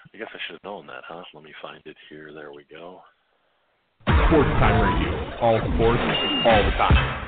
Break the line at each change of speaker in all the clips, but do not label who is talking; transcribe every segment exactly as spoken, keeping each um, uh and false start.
I guess I should have known that, huh? Let me find it here. There we go.
Sports Time Radio. All sports, all the time.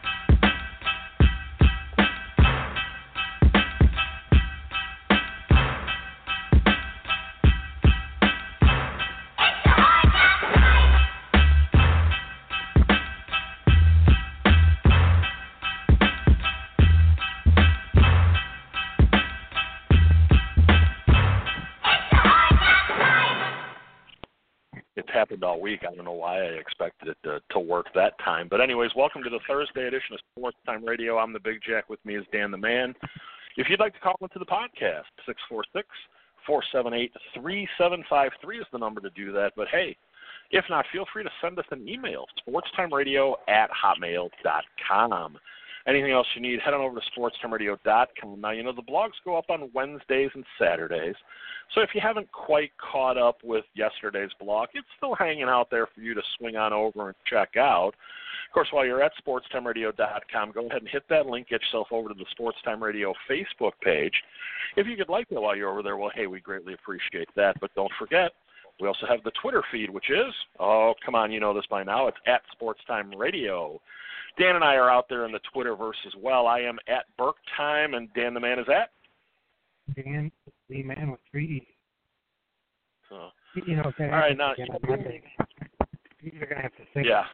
Happened all week. I don't know why I expected it to, to work that time. But anyways, welcome to the Thursday edition of Sports Time Radio. I'm the Big Jack. With me is Dan the Man. If you'd like to call into the podcast, six four six, four seven eight, three seven five three is the number to do that. But hey, if not, feel free to send us an email, sportstimeradio at hotmail dot com. Anything else you need, head on over to sportstimeradio dot com. Now, you know, the blogs go up on Wednesdays and Saturdays. So if you haven't quite caught up with yesterday's blog, it's still hanging out there for you to swing on over and check out. Of course, while you're at sportstimeradio dot com, go ahead and hit that link, get yourself over to the Sports Time Radio Facebook page. If you could like that while you're over there, well, hey, we greatly appreciate that. But don't forget, we also have the Twitter feed, which is, oh, come on, you know this by now, it's at Sports Time Radio. Dan and I are out there in the Twitterverse as well. I am at Burke Time, and Dan the Man is at?
Dan the Man with three E's.
So,
you know, okay,
all right, now
you're going to have to think.
Yeah.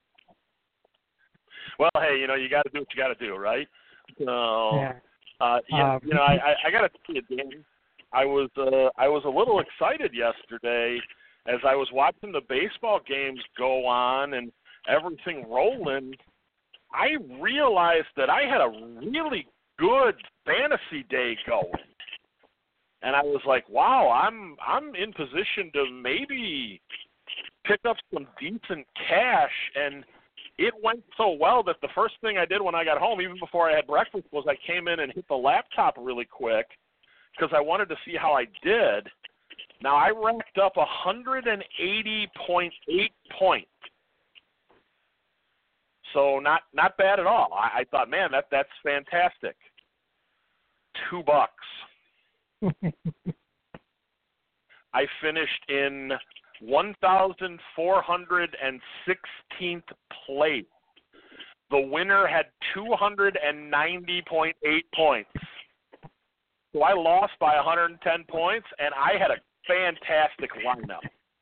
Well, hey, you know, you got to do what you got to do, right? So,
yeah.
uh, yeah,
um,
you know, I, I, I got to tell you, Dan, I was uh, I was a little excited yesterday as I was watching the baseball games go on and everything rolling. I realized that I had a really good fantasy day going. And I was like, wow, I'm I'm in position to maybe pick up some decent cash. And it went so well that the first thing I did when I got home, even before I had breakfast, was I came in and hit the laptop really quick because I wanted to see how I did. Now, I racked up one hundred eighty point eight points. So not not bad at all. I, I thought, man, that that's fantastic. Two bucks. I finished in one thousand four hundred sixteenth place. The winner had two hundred ninety point eight points. So I lost by one hundred ten points, and I had a fantastic lineup.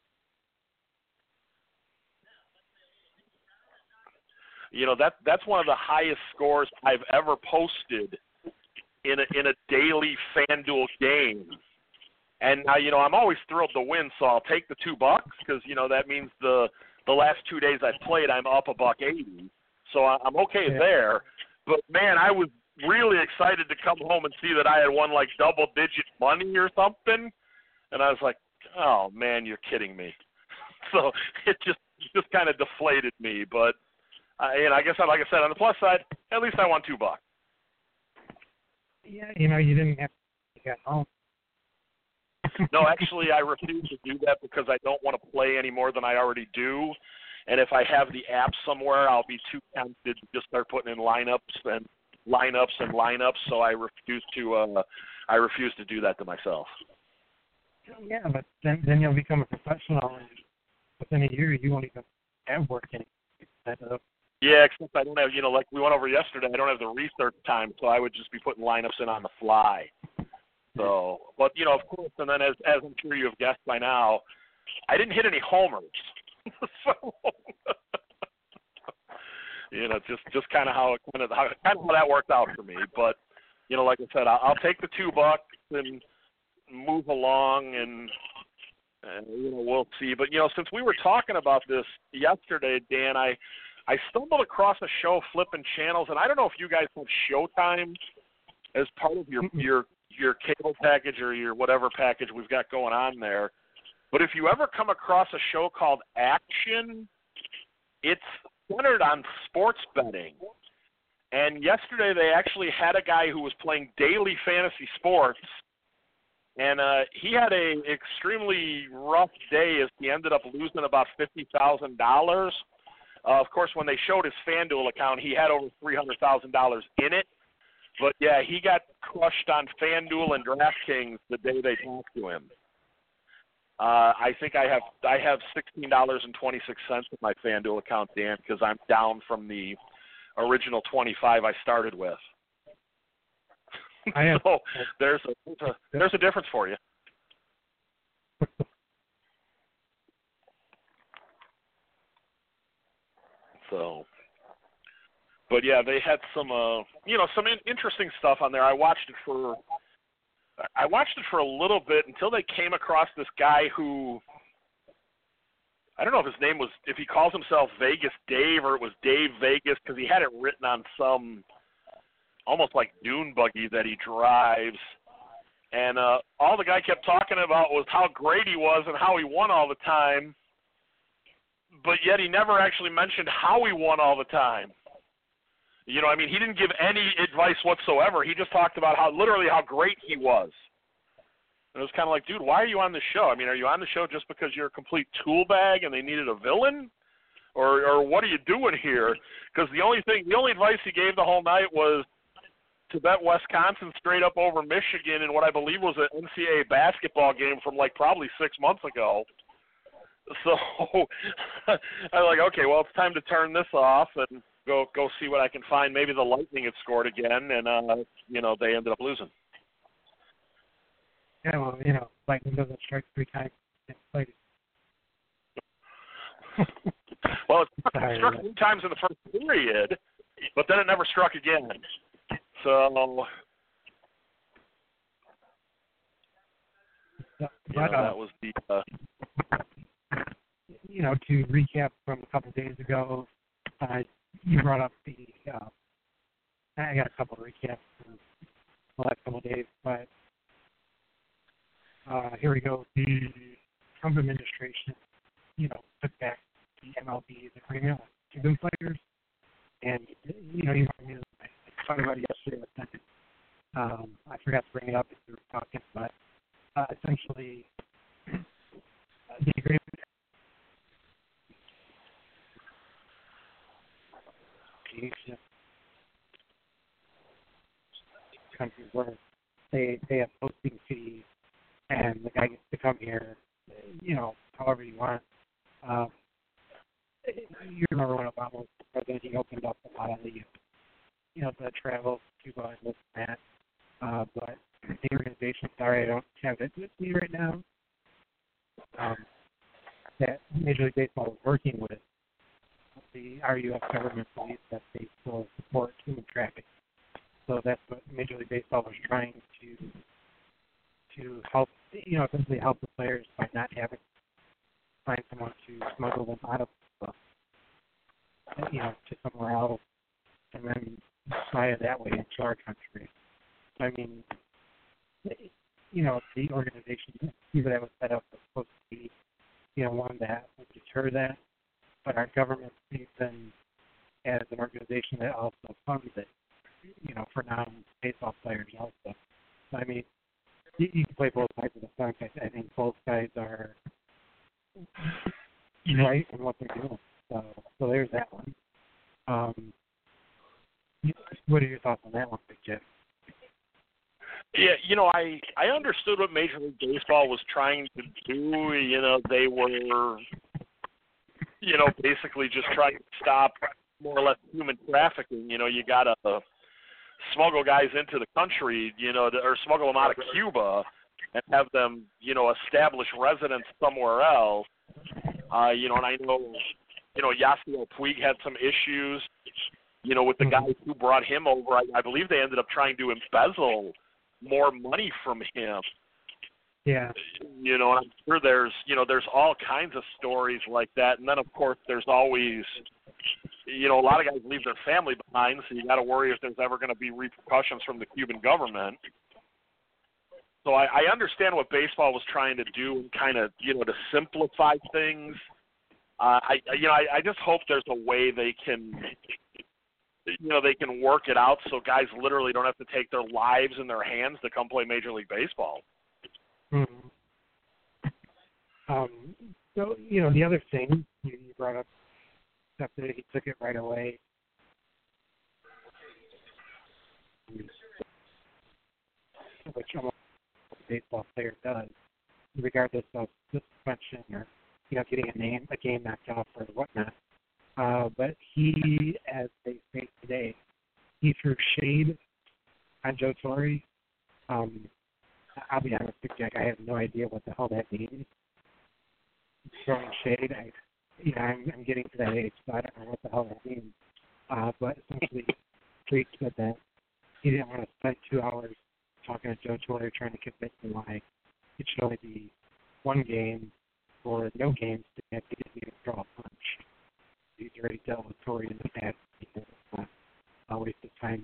You know, that that's one of the highest scores I've ever posted in a, in a daily FanDuel game. And now, you know, I'm always thrilled to win, so I'll take the two bucks because, you know, that means the the last two days I've played, I'm up a buck eighty. So I'm okay yeah. there. But, man, I was really excited to come home and see that I had won, like, double-digit money or something. And I was like, oh, man, you're kidding me. So it just just kind of deflated me. But, uh, and I guess, like I said, on the plus side, at least I won two bucks.
Yeah, you know, you didn't have to get home.
No, actually, I refuse to do that because I don't want to play any more than I already do. And if I have the app somewhere, I'll be too tempted to just start putting in lineups and lineups and lineups. So I refuse to. Uh, I refuse to do that to myself.
Yeah, but then then you'll become a professional, and within a year you won't even have work anymore.
Yeah, except I don't have. You know, like we went over yesterday, I don't have the research time, so I would just be putting lineups in on the fly. So, but, you know, of course, and then as as I'm sure you have guessed by now, I didn't hit any homers. So, you know, just just kind of how it kind of how, kind of how that worked out for me. But, you know, like I said, I'll, I'll take the two bucks and move along, and, and you know, we'll see. But, you know, since we were talking about this yesterday, Dan, I I stumbled across a show, Flipping Channels, and I don't know if you guys have Showtime as part of your your your cable package or your whatever package we've got going on there. But if you ever come across a show called Action, it's centered on sports betting. And yesterday they actually had a guy who was playing daily fantasy sports, and uh, he had a extremely rough day as he ended up losing about fifty thousand dollars. Uh, of course, when they showed his FanDuel account, he had over three hundred thousand dollars in it. But, yeah, he got crushed on FanDuel and DraftKings the day they talked to him. Uh, I think I have I have sixteen dollars and twenty six cents in my FanDuel account, Dan, because I'm down from the original twenty five I started with.
I have,
so there's a, there's a there's a difference for you. So, but yeah, they had some uh, you know some in- interesting stuff on there. I watched it for I watched it for a little bit until they came across this guy who, I don't know if his name was, if he calls himself Vegas Dave or it was Dave Vegas, because he had it written on some almost like dune buggy that he drives. And uh, all the guy kept talking about was how great he was and how he won all the time, but yet he never actually mentioned how he won all the time. You know, I mean, he didn't give any advice whatsoever. He just talked about how, literally how great he was. And it was kind of like, dude, why are you on the show? I mean, are you on the show just because you're a complete tool bag and they needed a villain? Or or what are you doing here? Because the only thing, the only advice he gave the whole night was to bet Wisconsin straight up over Michigan in what I believe was an N C double A basketball game from like probably six months ago. So I was like, okay, well, it's time to turn this off and go go see what I can find. Maybe the Lightning had scored again, and uh, you know they ended up losing.
Yeah, well, you know, Lightning doesn't strike three times in play.
Well, it struck, it struck three times in the first period, but then it never struck again. So
but,
you know,
uh,
that was the. Uh,
you know, to recap from a couple of days ago, uh, you brought up the. Uh, I got a couple of recaps from the last couple of days, but uh, here we go. The Trump administration, you know, took back the M L B's agreement with Cuban players, and you know, you I talked about it yesterday with them. Um, I forgot to bring it up as we were talking, but uh, essentially, uh, the agreement. Countries where they they have posting fees, and the guy gets to come here, you know, however you want. Um, you remember when Obama was president, he opened up a lot of the, you know, the travel to Cuba and this and that. Uh, but the organization, sorry, I don't have it with me right now, um, that Major League Baseball was working with, the R U F government believes that they still support human trafficking. So that's what Major League Baseball was trying to to help, you know, essentially help the players by not having to find someone to smuggle them out of, uh, you know, to somewhere else, and then fly it that way into our country. I mean, you know, the organization even that was set up was supposed to be, you know, one that would deter that. But our government sees them as an organization that also funds it, you know, for non-baseball players also. So, I mean, you, you can play both sides of the fence. I, I think both sides are right in what they're doing. So, so there's that one. Um, what are your thoughts on that one, Big Jeff?
Yeah, you know, I I understood what Major League Baseball was trying to do. You know, they were, you know, basically just trying to stop more or less human trafficking. You know, you got to uh, smuggle guys into the country, you know, or smuggle them out of Cuba and have them, you know, establish residence somewhere else. Uh, you know, and I know, you know, Yasiel Puig had some issues, you know, with the guys who brought him over. I, I believe they ended up trying to embezzle more money from him.
Yeah.
You know, and I'm sure there's, you know, there's all kinds of stories like that. And then, of course, there's always, you know, a lot of guys leave their family behind, so you got to worry if there's ever going to be repercussions from the Cuban government. So I, I understand what baseball was trying to do and kind of, you know, to simplify things. Uh, I, you know, I, I just hope there's a way they can, you know, they can work it out so guys literally don't have to take their lives in their hands to come play Major League Baseball.
Mm-hmm. Um, so, you know, the other thing you, you brought up, except that he took it right away. Which almost a baseball player does. regardless of suspension or you know getting a name a game knocked off or whatnot. Uh, but he, as they say today, he threw shade on Joe Torre. Um, I'll be honest with you, Jack, I have no idea what the hell that means. Throwing shade, I, you know, I'm, I'm getting to that age, so I don't know what the hell that means. Uh, but essentially, Creek said that he didn't want to spend two hours talking to Joe Torre trying to convince him why it should only be one game or no games to have to get me to draw a punch. He's already dealt with Torre in the past. It's not a waste of time.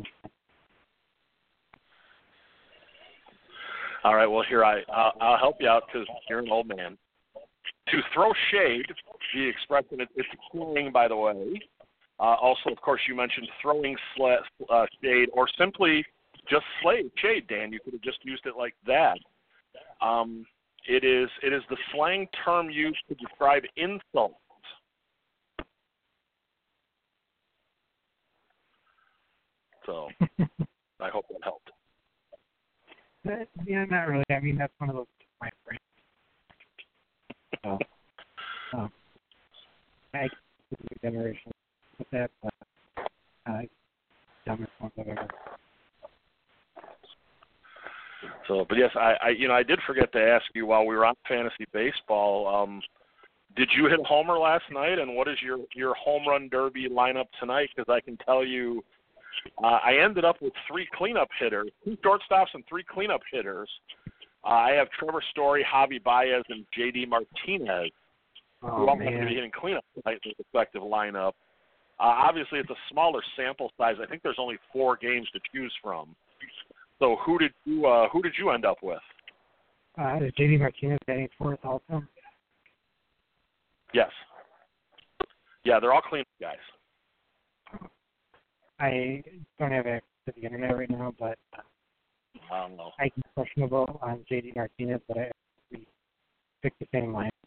All right, well, here, I, I'll, I'll help you out because you're an old man. To throw shade, the expression, it, it's slang, by the way. Uh, also, of course, you mentioned throwing sla- uh, shade or simply just slade, shade, Dan. You could have just used it like that. Um, it is it is the slang term used to describe insults. So I hope that helped.
But, yeah, not really. I mean, that's one of those my friends. So, um, I guess the new generation with that, but uh, dumbest ones I've ever.
So, but yes, I, I, you know, I did forget to ask you while we were on fantasy baseball. Um, did you hit a homer last night, and what is your your home run derby lineup tonight? Because I can tell you, uh, I ended up with three cleanup hitters, two shortstops, and three cleanup hitters. Uh, I have Trevor Story, Javi Baez, and J D Martinez,
Oh,
who all
man.
happen to be hitting cleanup tonight in the respective lineup. Uh, obviously, it's a smaller sample size. I think there's only four games to choose from. So, who did you uh, who did you end up with?
Uh, is J D Martinez batting fourth also?
Yes. Yeah, they're all cleanup guys.
I don't have access to the internet right now, but
I don't know.
I'm questionable on J D Martinez, but I we picked the same line.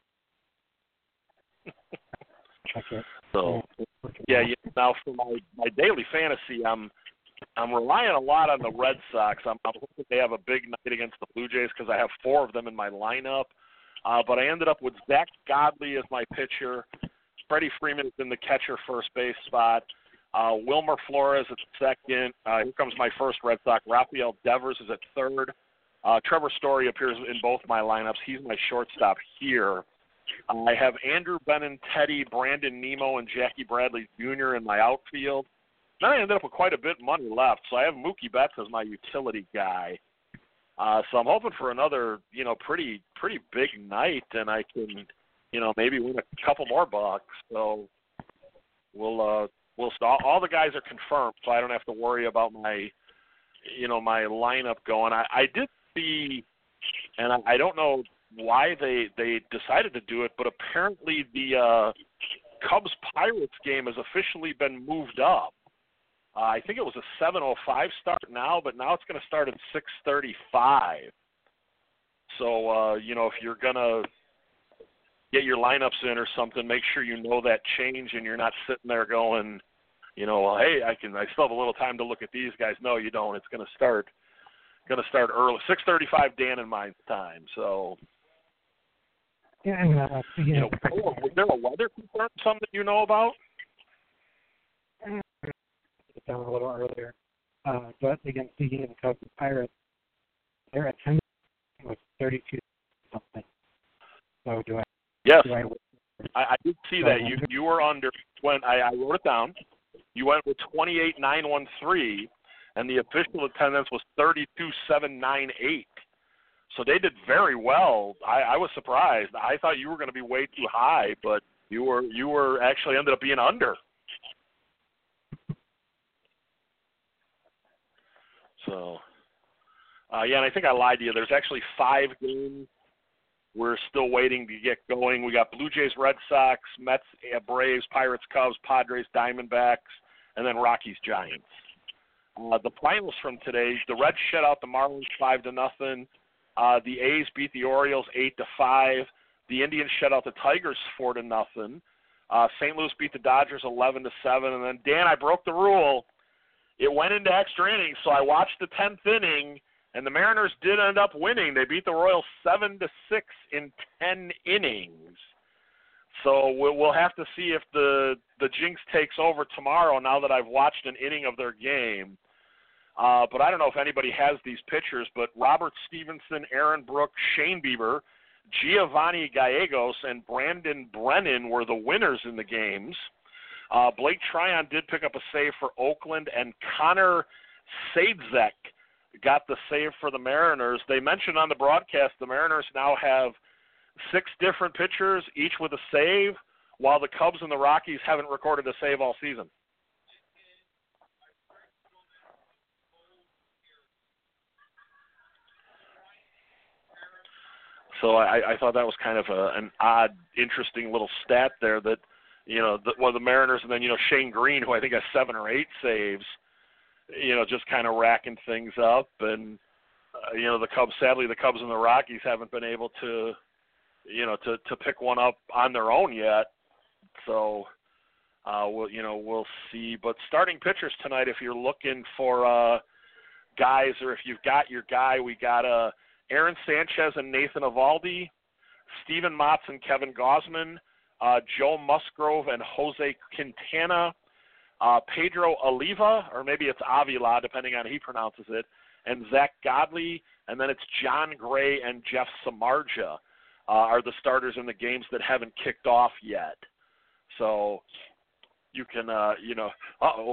Check it.
So, yeah, yeah. Now for my, my daily fantasy, I'm I'm relying a lot on the Red Sox. I'm, I'm hoping they have a big night against the Blue Jays because I have four of them in my lineup. Uh, but I ended up with Zach Godley as my pitcher. Freddie Freeman is in the catcher first base spot. Uh, Wilmer Flores at second. Uh, here comes my first Red Sox. Rafael Devers is at third. Uh, Trevor Story appears in both my lineups. He's my shortstop here. Uh, I have Andrew Benintendi, Brandon Nimmo, and Jackie Bradley Junior in my outfield. Then I ended up with quite a bit of money left, so I have Mookie Betts as my utility guy. Uh, so I'm hoping for another, you know, pretty pretty big night, and I can, you know, maybe win a couple more bucks. So we'll uh, we'll start. All the guys are confirmed, so I don't have to worry about my, you know, my lineup going. I, I did see, and I, I don't know why they they decided to do it, but apparently the uh, Cubs Pirates game has officially been moved up. Uh, I think it was a seven oh five start now, but now it's going to start at six thirty-five. So, uh, you know, if you're going to get your lineups in or something, make sure you know that change and you're not sitting there going, you know, well, hey, I can, I still have a little time to look at these guys. No, you don't. It's going to start, going to start early. six thirty-five Dan and my time. So,
Yeah, and, uh,
you know, oh, was there a weather concern, something that you know about?
It down a little earlier. Uh, but again, speaking of the Cubs and Pirates, their attendance was thirty-two something. So do I?
Yes,
do I,
I, I did see that. You you were under when I, I wrote it down. You went with twenty-eight nine one three, and the official attendance was thirty-two seven nine eight. So they did very well. I, I was surprised. I thought you were going to be way too high, but you were you were actually ended up being under. So, uh, yeah, and I think I lied to you. There's actually five games we're still waiting to get going. We got Blue Jays, Red Sox, Mets, Braves, Pirates, Cubs, Padres, Diamondbacks, and then Rockies, Giants. Uh, the finals from today: the Reds shut out the Marlins five to nothing. Uh, the A's beat the Orioles eight to five. The Indians shut out the Tigers four to nothing. Uh, Saint Louis beat the Dodgers eleven to seven. And then Dan, I broke the rule. It went into extra innings, so I watched the tenth inning. And the Mariners did end up winning. They beat the Royals seven to six in ten innings. So we'll, we'll have to see if the, the jinx takes over tomorrow now that I've watched an inning of their game. Uh, but I don't know if anybody has these pitchers, but Robert Stevenson, Aaron Brooks, Shane Bieber, Giovanni Gallegos, and Brandon Brennan were the winners in the games. Uh, Blake Tryon did pick up a save for Oakland, and Connor Sadzek got the save for the Mariners. They mentioned on the broadcast the Mariners now have six different pitchers, each with a save, while the Cubs and the Rockies haven't recorded a save all season. So I, I thought that was kind of a, an odd, interesting little stat there that, you know, the, well, the Mariners and then, you know, Shane Green, who I think has seven or eight saves, you know, just kind of racking things up. And, uh, you know, the Cubs, sadly, the Cubs and the Rockies haven't been able to, you know, to, to pick one up on their own yet. So, uh, we'll, you know, we'll see. But starting pitchers tonight, if you're looking for uh, guys or if you've got your guy, we got uh, Aaron Sanchez and Nathan Eovaldi, Steven Matz and Kevin Gausman, uh, Joe Musgrove and Jose Quintana, uh, Pedro Oliva, or maybe it's Avila, depending on how he pronounces it, and Zach Godley, and then it's John Gray and Jeff Samardzija uh, are the starters in the games that haven't kicked off yet. So you can, uh, you know, uh-oh.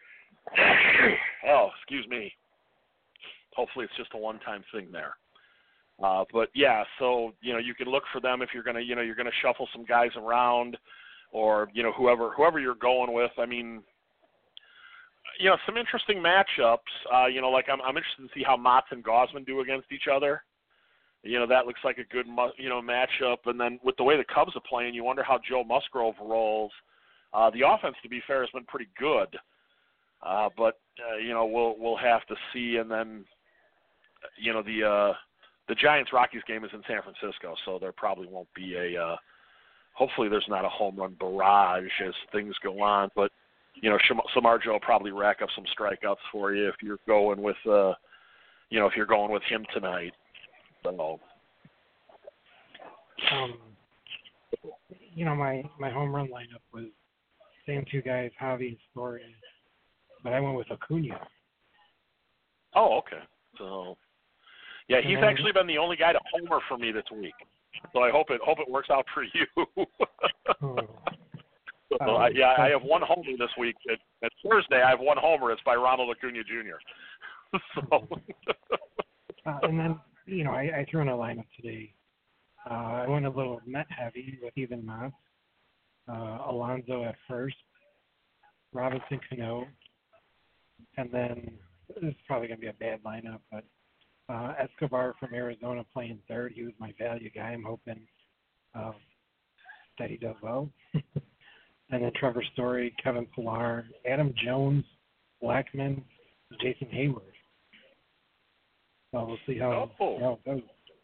oh, excuse me. Hopefully it's just a one-time thing there. Uh, but yeah, so you know you can look for them if you're gonna you know you're gonna shuffle some guys around, or you know whoever whoever you're going with. I mean, you know some interesting matchups. Uh, you know like I'm I'm interested to see how Matz and Gausman do against each other. You know that looks like a good you know matchup. And then with the way the Cubs are playing, you wonder how Joe Musgrove rolls. Uh, the offense, to be fair, has been pretty good, uh, but uh, you know we'll we'll have to see. And then you know the uh, The Giants-Rockies game is in San Francisco, so there probably won't be a uh, – hopefully there's not a home run barrage as things go on. But, you know, Samardzija will probably rack up some strikeouts for you if you're going with uh, – you know, if you're going with him tonight. So.
Um, you know, my, my home run lineup was same two guys, Javi and Story, but I went with Acuna.
Oh, okay. So – yeah, he's actually been the only guy to homer for me this week, so I hope it hope it works out for you.
oh.
so
um,
I, yeah, I have one homer this week. At, at Thursday, I have one homer. It's by Ronald Acuna Junior so.
uh, and then you know, I, I threw in a lineup today. Uh, I went a little Met heavy with Steven Matz, uh, Alonso at first, Robinson Cano, and then this is probably going to be a bad lineup, but. Uh, Escobar from Arizona playing third. He was my value guy. I'm hoping uh, that he does well. And then Trevor Story, Kevin Pillar, Adam Jones, Blackman, Jason Hayward. So we'll see how,
oh.
how it goes.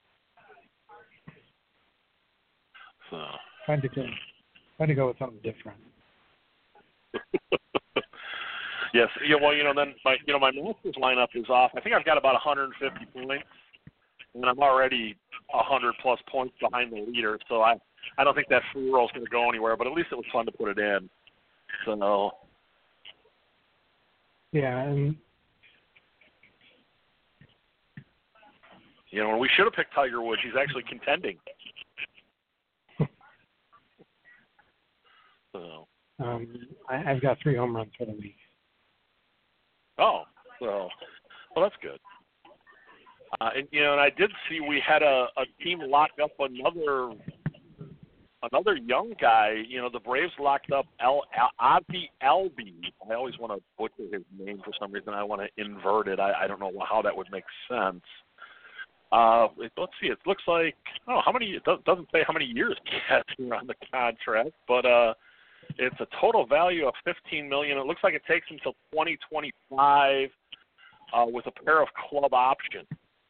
So.
Trying to go, trying to go with something different.
Yes, yeah, well, you know, then my, you know, my Masters lineup is off. I think I've got about one hundred fifty points, and I'm already one hundred plus points behind the leader. So I, I don't think that free roll is going to go anywhere. But at least it was fun to put it in. So.
Yeah, and
you know, we should have picked Tiger Woods. He's actually contending. so.
Um, I, I've got three home runs for the week.
Oh, so well, that's good. Uh, and you know, and I did see we had a, a team lock up another another young guy. You know, the Braves locked up El, El Ozzie Albies. I always want to butcher his name for some reason. I want to invert it. I, I don't know how that would make sense. Uh, let's see. It looks like oh, how many? It doesn't say how many years he has here on the contract, but uh. It's a total value of fifteen million dollars. It looks like it takes him till twenty twenty-five uh, with a pair of club options.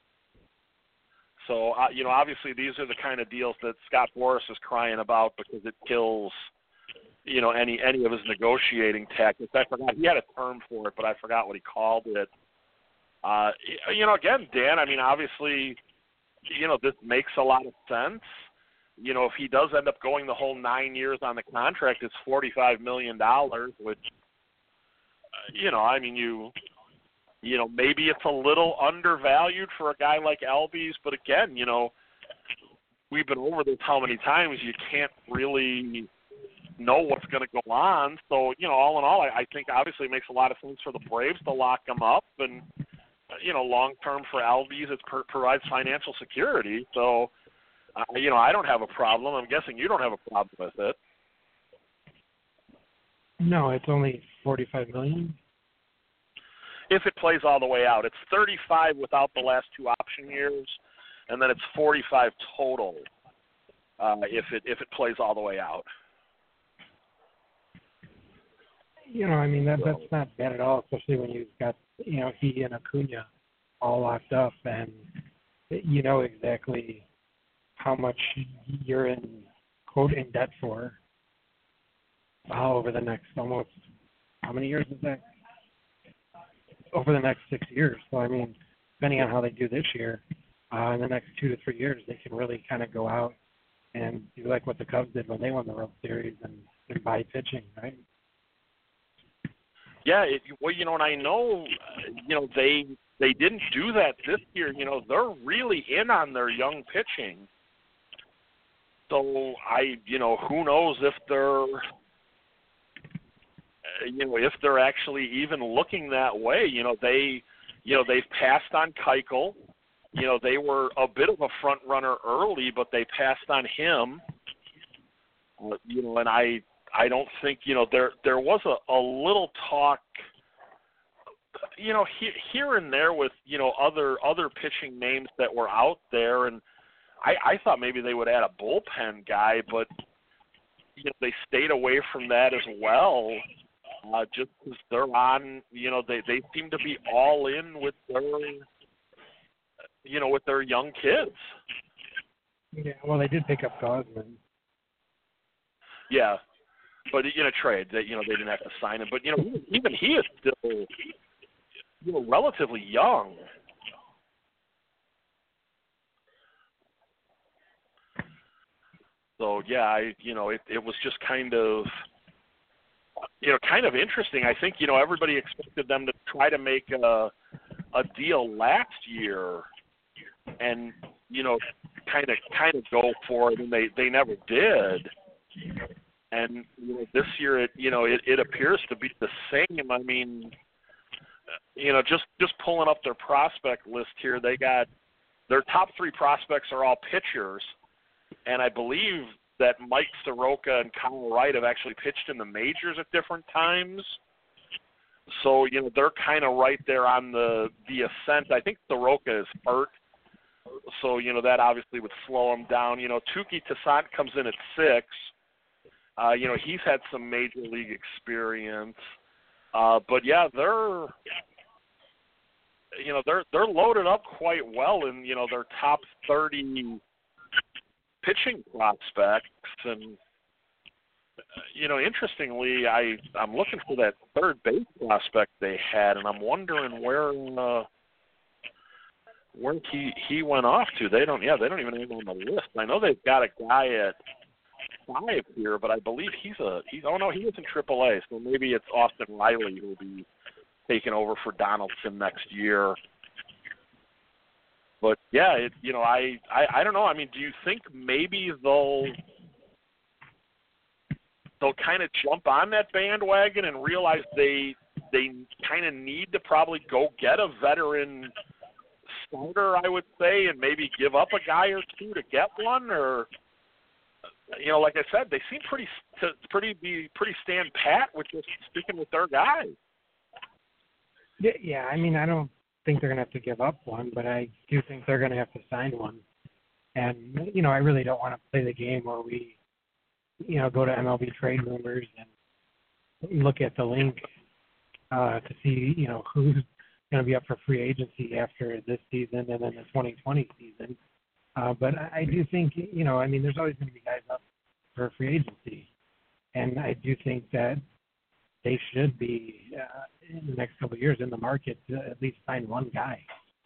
So, uh, you know, obviously these are the kind of deals that Scott Boras is crying about because it kills, you know, any any of his negotiating tactics. I forgot he had a term for it, but I forgot what he called it. Uh, you know, again, Dan, I mean, obviously, you know, this makes a lot of sense. You know, if he does end up going the whole nine years on the contract, it's forty-five million dollars, which, uh, you know, I mean, you, you know, maybe it's a little undervalued for a guy like Albies, but again, you know, we've been over this how many times, you can't really know what's going to go on. So, you know, all in all, I, I think obviously it makes a lot of sense for the Braves to lock him up, and, you know, long-term for Albies, it per- provides financial security. So, uh, you know, I don't have a problem. I'm guessing you don't have a problem with it.
No, it's only forty-five million dollars.
If it plays all the way out. It's thirty-five without the last two option years, and then it's forty-five total uh, if it if it plays all the way out.
You know, I mean, that that's not bad at all, especially when you've got, you know, he and Acuna all locked up, and you know exactly how much you're in, quote, in debt for uh, over the next almost, how many years is that? Over the next six years. So, I mean, depending on how they do this year, uh, in the next two to three years, they can really kind of go out and do like what the Cubs did when they won the World Series and, and buy pitching, right?
Yeah, it, well, you know, and I know, uh, you know, they they didn't do that this year. You know, they're really in on their young pitching. So I, you know, who knows if they're, uh, you know, if they're actually even looking that way. You know, they, you know, they've passed on Keuchel. You know, they were a bit of a front runner early, but they passed on him. Uh, you know, and I. I don't think, you know, there there was a, a little talk, you know, he, here and there with, you know, other other pitching names that were out there, and I, I thought maybe they would add a bullpen guy, but, you know, they stayed away from that as well, uh, just because they're on, you know, they, they seem to be all in with their, you know, with their young kids.
Yeah, well, they did pick up Gausman.
Yeah. But in a trade, that you know they didn't have to sign him. But you know, even he is still, you know, relatively young. So yeah, I you know it, it was just kind of, you know, kind of interesting. I think you know everybody expected them to try to make a a deal last year, and you know, kind of kind of go for it, and they they never did. And you know, this year, it you know, it, it appears to be the same. I mean, you know, just just pulling up their prospect list here, they got their top three prospects are all pitchers, and I believe that Mike Soroka and Kyle Wright have actually pitched in the majors at different times. So you know, they're kind of right there on the the ascent. I think Soroka is hurt, so you know that obviously would slow him down. You know, Touki Toussaint comes in at six. Uh, you know, he's had some major league experience, uh, but yeah, they're, you know, they're they're loaded up quite well in you know their top thirty pitching prospects, and uh, you know, interestingly, I I'm looking for that third base prospect they had, and I'm wondering where uh, where he he went off to. They don't, yeah, they don't even have him on the list. I know they've got a guy at five here, but I believe he's a he's oh no he is in triple A, so maybe it's Austin Riley who will be taking over for Donaldson next year. But yeah, it you know I, I I don't know. I mean, do you think maybe they'll they'll kind of jump on that bandwagon and realize they they kind of need to probably go get a veteran starter, I would say, and maybe give up a guy or two to get one? Or you know, like I said, they seem pretty to pretty be pretty stand pat with just sticking with their guys.
Yeah, yeah, I mean, I don't think they're going to have to give up one, but I do think they're going to have to sign one. And, you know, I really don't want to play the game where we, you know, go to M L B trade rumors and look at the link uh, to see, you know, who's going to be up for free agency after this season and then the twenty twenty season. Uh, but I do think, you know, I mean, there's always going to be guys up for free agency. And I do think that they should be uh, in the next couple of years in the market to at least find one guy.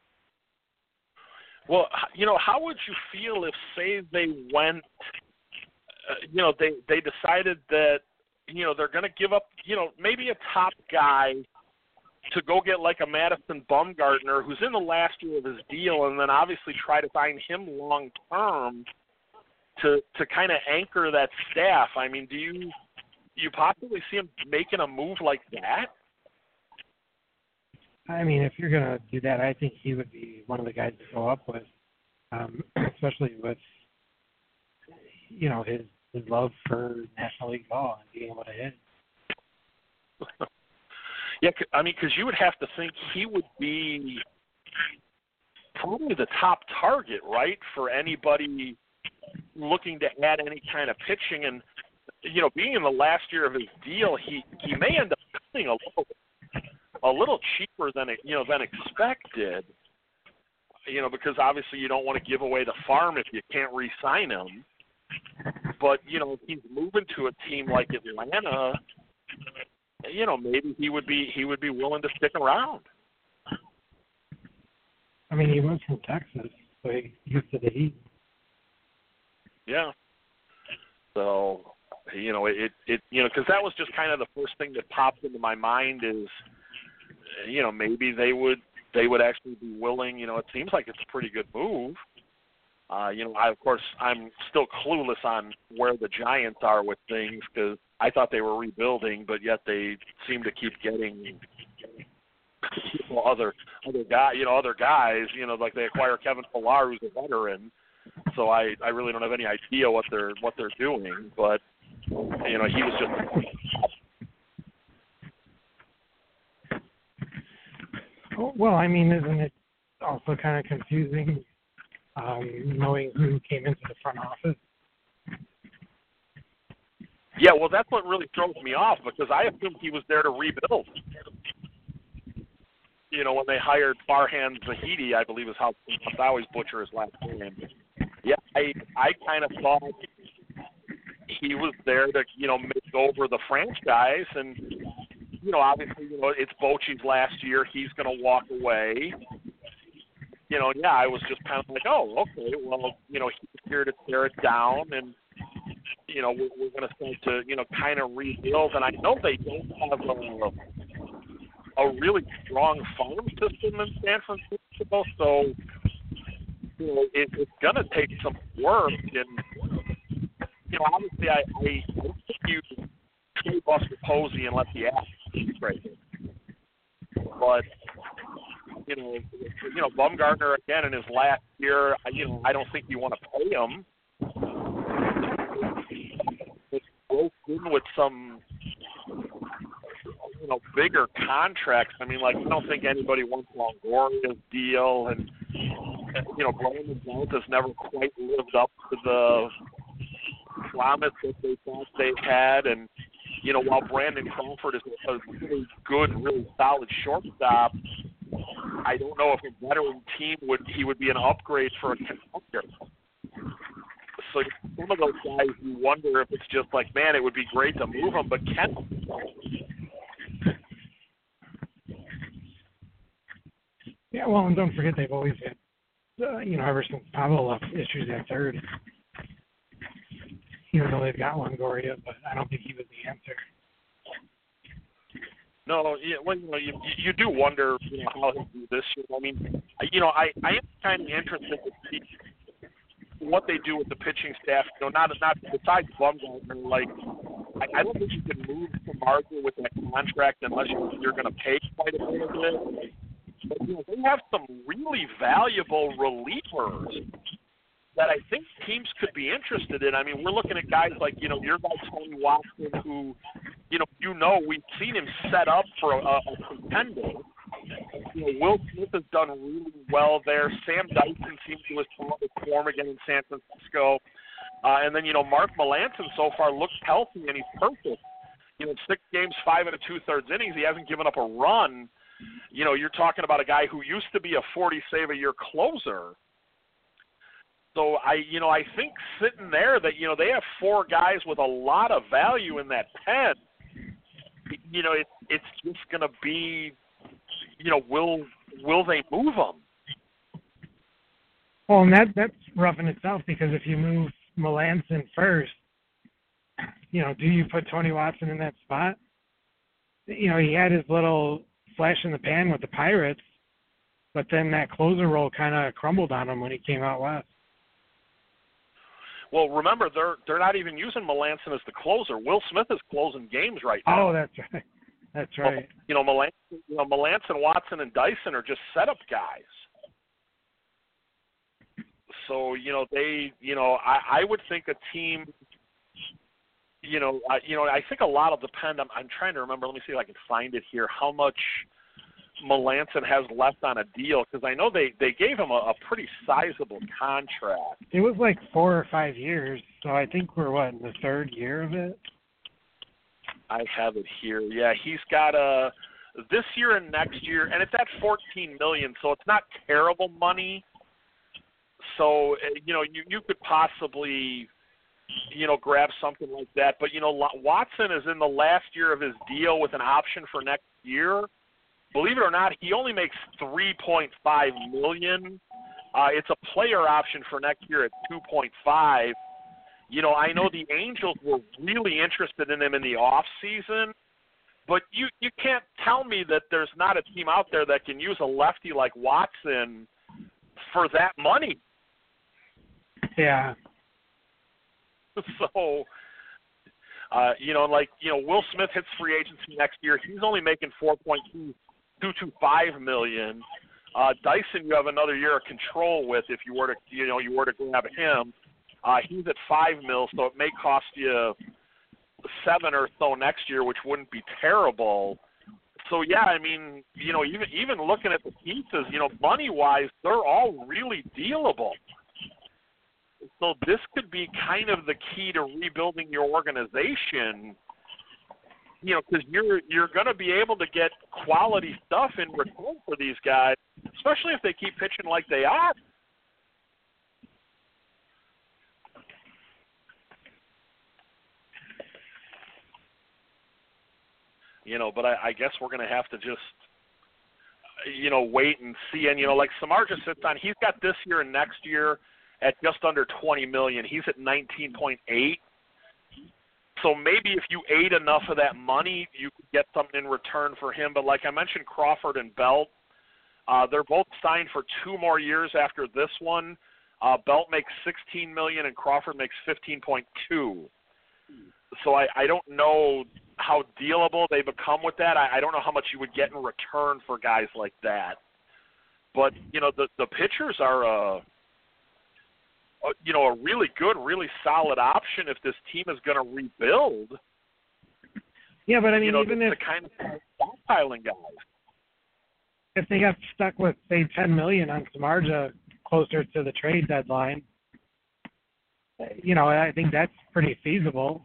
Well, you know, how would you feel if, say, they went, uh, you know, they, they decided that, you know, they're going to give up, you know, maybe a top guy to go get like a Madison Bumgarner who's in the last year of his deal, and then obviously try to sign him long term to to kind of anchor that staff. I mean, do you do you possibly see him making a move like that?
I mean, if you're going to do that, I think he would be one of the guys to go up with, um, especially with, you know, his, his love for National League ball and being able to hit.
Yeah, I mean, because you would have to think he would be probably the top target, right, for anybody looking to add any kind of pitching. And, you know, being in the last year of his deal, he, he may end up coming a little a little cheaper than you know than expected. You know, because obviously you don't want to give away the farm if you can't re-sign him. But you know, if he's moving to a team like Atlanta, you know, maybe he would be he would be willing to stick around.
I mean, he was from Texas, so he used to the heat.
Yeah. So, you know, it it you know, because that was just kind of the first thing that popped into my mind is, you know, maybe they would they would actually be willing. You know, it seems like it's a pretty good move. Uh, you know, I, of course, I'm still clueless on where the Giants are with things because I thought they were rebuilding, but yet they seem to keep getting people, other other guy, you know, other guys. You know, like they acquire Kevin Pillar, who's a veteran. So I, I really don't have any idea what they're what they're doing. But you know, he was just.
Well, I mean, isn't it also kind of confusing um, knowing who came into the front office?
Yeah, well, that's what really throws me off because I assumed he was there to rebuild. You know, when they hired Farhan Zahidi, I believe is how I always butcher his last name. Yeah, I I kind of thought he was there to, you know, make over the franchise and. You know, obviously, you know, it's Bochy's last year. He's going to walk away. You know, yeah, I was just kind of like, oh, okay, well, you know, he's here to tear it down, and, you know, we're, we're going to start to, you know, kind of rebuild. And I know they don't have a, a really strong farm system in San Francisco, so, you know, it, it's going to take some work. And, you know, obviously, I, I, I think you trade Buster Posey and let the ass right here. But you know, you know, Bumgarner again in his last year. You know, I don't think you want to pay him. It's broke in with some, you know, bigger contracts. I mean, like I don't think anybody wants Longoria's deal, and you know, Brandon Belt has never quite lived up to the promise that they thought they had, and. You know, while Brandon Crawford is a really good, really solid shortstop, I don't know if a veteran team would he would be an upgrade for a contender. So some of those guys, you wonder if it's just like, man, it would be great to move them, but can
Yeah, well, and don't forget they've always had, uh, you know, ever since Pavel left, issues at third. Even though they've got Longoria, but I don't think he was the answer.
No, yeah, well, you know, you, you do wonder, you know, how he'll do this year. I mean, you know, I, I am kind of interested to see what they do with the pitching staff. You know, not not besides Bumgarner, like I, I don't think you can move to Margot with that contract unless you're, you're going to pay quite a bit of it. But you know, they have some really valuable relievers that I think teams could be interested in. I mean, we're looking at guys like, you know, your guy Tony Watson, who, you know, you know, we've seen him set up for a, a contender. You know, Will Smith has done really well there. Sam Dyson seems to have found his form again in San Francisco. Uh, and then, you know, Mark Melancon so far looks healthy and he's perfect. You know, six games, five and a two-thirds innings. He hasn't given up a run. You know, you're talking about a guy who used to be a forty-save-a-year closer. So I, you know, I think sitting there that, you know, they have four guys with a lot of value in that pen. you know, it, it's just going to be, you know, will will they move him?
Well, and that that's rough in itself because if you move Melanson first, you know, do you put Tony Watson in that spot? You know, he had his little flash in the pan with the Pirates, but then that closer role kind of crumbled on him when he came out west.
Well, remember, they're they're not even using Melanson as the closer. Will Smith is closing games right now.
Oh, that's right. That's right.
Well, you know, Melanson, you know, Melanson, Watson, and Dyson are just setup guys. So, you know, they, you know, I, I would think a team, you know, I, you know, I think a lot will depend. I'm, I'm trying to remember. Let me see if I can find it here. How much Melanson has left on a deal? Because I know they, they gave him a, a pretty sizable contract.
It was like four or five years. So I think we're what in the third year of it.
I have it here. Yeah, he's got a this year and next year, and it's at fourteen million dollars, so it's not terrible money. So, you know, you, you could possibly, you know, grab something like that. But, you know, Watson is in the last year of his deal with an option for next year. Believe it or not, he only makes three point five million dollars. Uh, it's a player option for next year at two point five. You know, I know the Angels were really interested in him in the off season, but you, you can't tell me that there's not a team out there that can use a lefty like Watson for that money.
Yeah.
So, uh, you know, like, you know, Will Smith hits free agency next year. He's only making four point two two five million dollars. Uh, Dyson, you have another year of control with if you were to, you know, you were to grab him. Uh, he's at five mil, so it may cost you seven or so next year, which wouldn't be terrible. So yeah, I mean, you know, even even looking at the pieces, you know, money wise, they're all really dealable. So this could be kind of the key to rebuilding your organization. You know, because you're you're going to be able to get quality stuff in return for these guys, especially if they keep pitching like they are. You know, but I, I guess we're going to have to just, you know, wait and see. And, you know, like Samardzija sits on, he's got this year and next year at just under twenty million dollars. He's at nineteen point eight. So maybe if you ate enough of that money, you could get something in return for him. But like I mentioned, Crawford and Belt, uh, they're both signed for two more years after this one. Uh, Belt makes sixteen million dollars and Crawford makes fifteen point two. So I, I don't know how dealable they become with that. I, I don't know how much you would get in return for guys like that. But, you know, the, the pitchers are, a, a, you know, a really good, really solid option if this team is going to rebuild.
Yeah, but I mean,
you know,
even
the,
if
the kind of stockpiling guys.
If they got stuck with, say, ten million dollars on Samardzija closer to the trade deadline, you know, I think that's pretty feasible.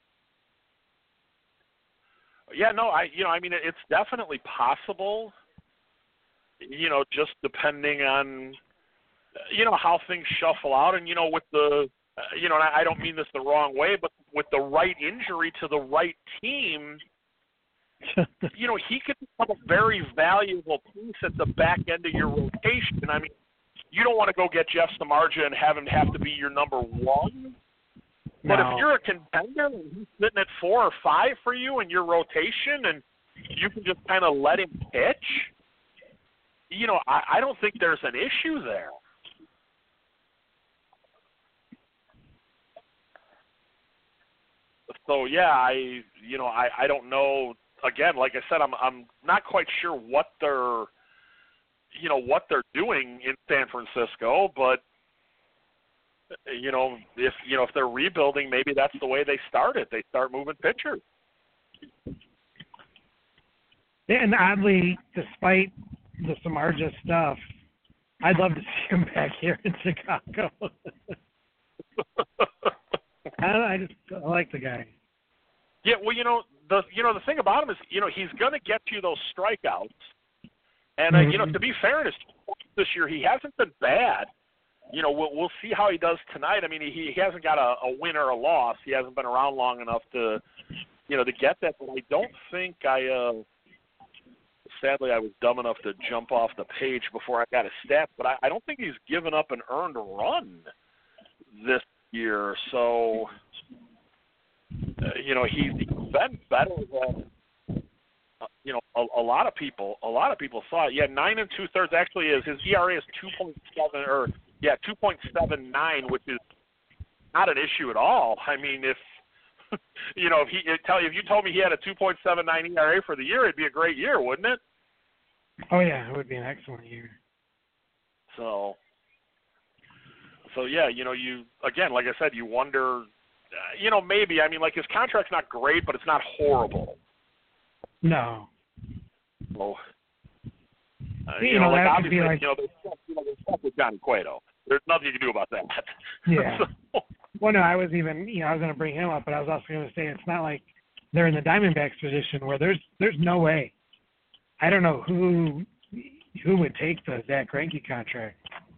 Yeah, no, I, you know, I mean, it's definitely possible, you know, just depending on, you know, how things shuffle out. And, you know, with the, uh, you know, and I, I don't mean this the wrong way, but with the right injury to the right team, you know, he could become a very valuable piece at the back end of your rotation. I mean, you don't want to go get Jeff Samardzija and have him have to be your number one. But
no.
if you're a contender and he's sitting at four or five for you in your rotation and you can just kind of let him pitch, you know, I, I don't think there's an issue there. So, yeah, I, you know, I, I don't know. Again, like I said, I'm I'm not quite sure what they're, you know, what they're doing in San Francisco, but you know, if you know if they're rebuilding, maybe that's the way they start it. They start moving pitchers.
And oddly, despite the Samardzija stuff, I'd love to see him back here in Chicago. I, don't know, I just I like the guy.
Yeah, well, you know the you know the thing about him is you know he's going to get you those strikeouts, and uh, mm-hmm. you know to be fair to this year he hasn't been bad. You know, we'll we'll see how he does tonight. I mean, he he hasn't got a, a win or a loss. He hasn't been around long enough to, you know, to get that. But I don't think I. Uh, sadly, I was dumb enough to jump off the page before I got a stat. But I, I don't think he's given up an earned run this year. So, uh, you know, he's been better than. Uh, you know, a, a lot of people, a lot of people thought, yeah, nine and two thirds actually is his E R A is two point seven or yeah, two point seven nine, which is not an issue at all. I mean, if you know, if he tell you if you told me he had a two point seven nine E R A for the year, it'd be a great year, wouldn't it?
Oh yeah, it would be an excellent year.
So, so yeah, you know, you again, like I said, you wonder, uh, you know, maybe I mean, like his contract's not great, but it's not horrible.
No.
Well, uh,
you,
you,
you
know,
know,
like
that
obviously,
could be like,
you know, there's stuff, you know, there's stuff with Johnny Cueto. There's nothing you can do about that.
Yeah.
so,
well, no, I was even, you know, I was going to bring him up, but I was also going to say it's not like they're in the Diamondbacks position where there's there's no way. I don't know who who would take the Zach Greinke contract.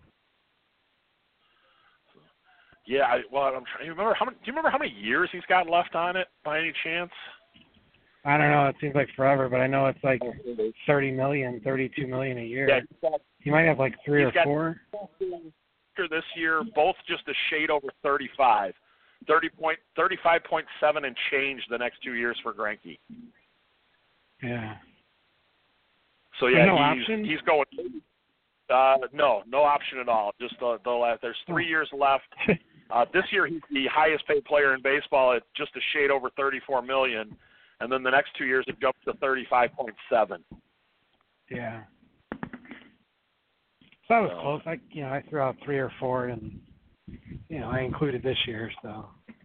Yeah, I, well, I'm trying to remember how many. Do you remember how many years he's got left on it, by any chance?
I don't know. It seems like forever, but I know it's like thirty million, thirty-two million a year.
Yeah, he's got,
he might have like three or
got
four.
This year, both just a shade over thirty-five, thirty point, thirty-five point seven and change the next two years for Greinke.
Yeah.
So yeah,
no
he's,
option?
he's going. Uh, no, no option at all. Just the, the last. There's three years left. Uh, this year, he's the highest paid player in baseball at just a shade over thirty-four million. And then the next two years, it jumps to thirty-five point seven.
Yeah. So I was
so.
close. I, you know, I threw out three or four, and you know, I included this year. So.